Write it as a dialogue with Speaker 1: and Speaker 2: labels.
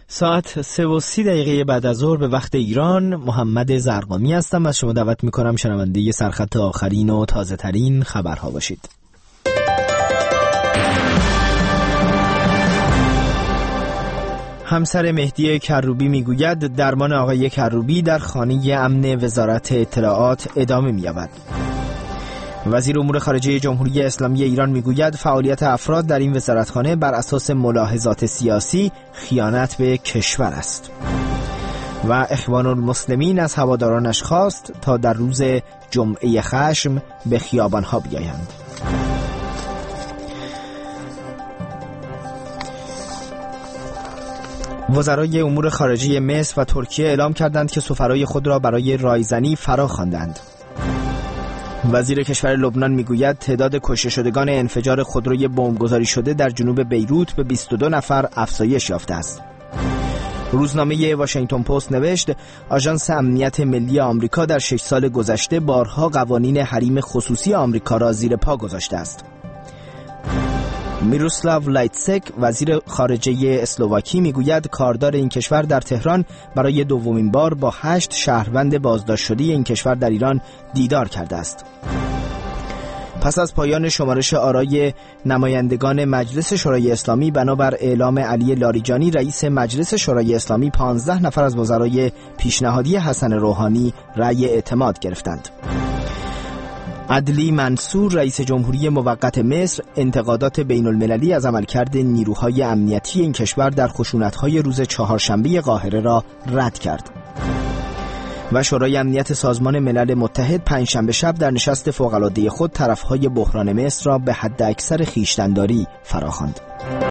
Speaker 1: ساعت 3:30 بعد از ظهر به وقت ایران. محمد زرقامی هستم. از شما دعوت میکنم شنونده سرخط آخرین و تازه ترین خبرها باشید. همسر مهدی کروبی میگوید درمان آقای کروبی در خانه امن وزارت اطلاعات ادامه می‌یابد. وزیر امور خارجه جمهوری اسلامی ایران میگوید فعالیت افراد در این وزارتخانه بر اساس ملاحظات سیاسی خیانت به کشور است. و اخوان المسلمین از هوادارانش خواست تا در روز جمعه خشم به خیابانها بیایند. وزرای امور خارجه مصر و ترکیه اعلام کردند که سفرای خود را برای رایزنی فرا خواندند. وزیر کشور لبنان میگوید تعداد کشته شدگان انفجار خودروی بمبگذاری شده در جنوب بیروت به 22 نفر افزایش یافته است. روزنامه واشنگتن پست نوشت آژانس امنیت ملی آمریکا در 6 سال گذشته بارها قوانین حریم خصوصی آمریکا را زیر پا گذاشته است. میروسلاو لایتسک وزیر خارجه اسلواکی میگوید کاردار این کشور در تهران برای دومین بار با 8 شهروند بازداشت شده این کشور در ایران دیدار کرده است. پس از پایان شمارش آرای نمایندگان مجلس شورای اسلامی بنابر اعلام علی لاریجانی رئیس مجلس شورای اسلامی 15 نفر از وزرای پیشنهادی حسن روحانی رأی اعتماد گرفتند. عدلی منصور رئیس جمهوری موقت مصر انتقادات بین المللی از عملکرد نیروهای امنیتی این کشور در خشونت‌های روز چهارشنبه قاهره را رد کرد. و شورای امنیت سازمان ملل متحد پنجشنبه شب در نشست فوق‌العاده خود طرفهای بحران مصر را به حد اکثر خویشتن‌داری فراخواند.